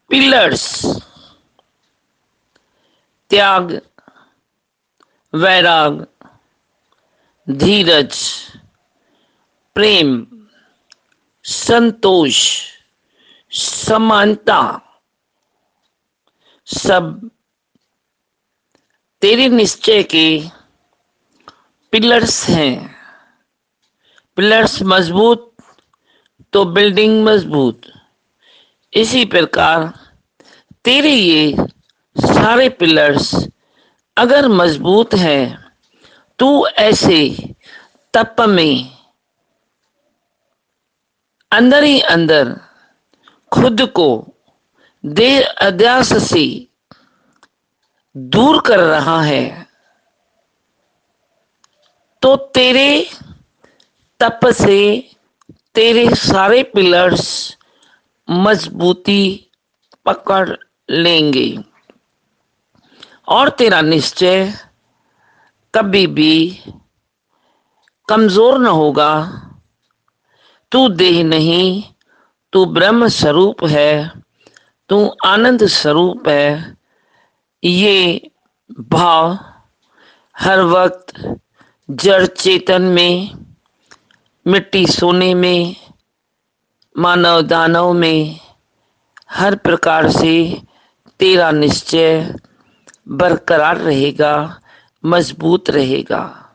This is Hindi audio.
पिलर्स त्याग, वैराग, धीरज, प्रेम, संतोष, समानता सब तेरे निश्चय के पिलर्स हैं। पिलर्स मजबूत तो बिल्डिंग मजबूत। इसी प्रकार तेरे ये सारे पिलर्स अगर मजबूत हैं, तू ऐसे तप में अंदर ही अंदर खुद को देह अध्यास से दूर कर रहा है, तो तेरे तप से तेरे सारे पिलर्स मजबूती पकड़ लेंगे और तेरा निश्चय कभी भी कमजोर न होगा। तू देह नहीं, तू ब्रह्म स्वरूप है, तू आनंद स्वरूप है। ये भाव हर वक्त जड़ चेतन में, मिट्टी सोने में, मानव दानव में हर प्रकार से तेरा निश्चय बरकरार रहेगा, मजबूत रहेगा।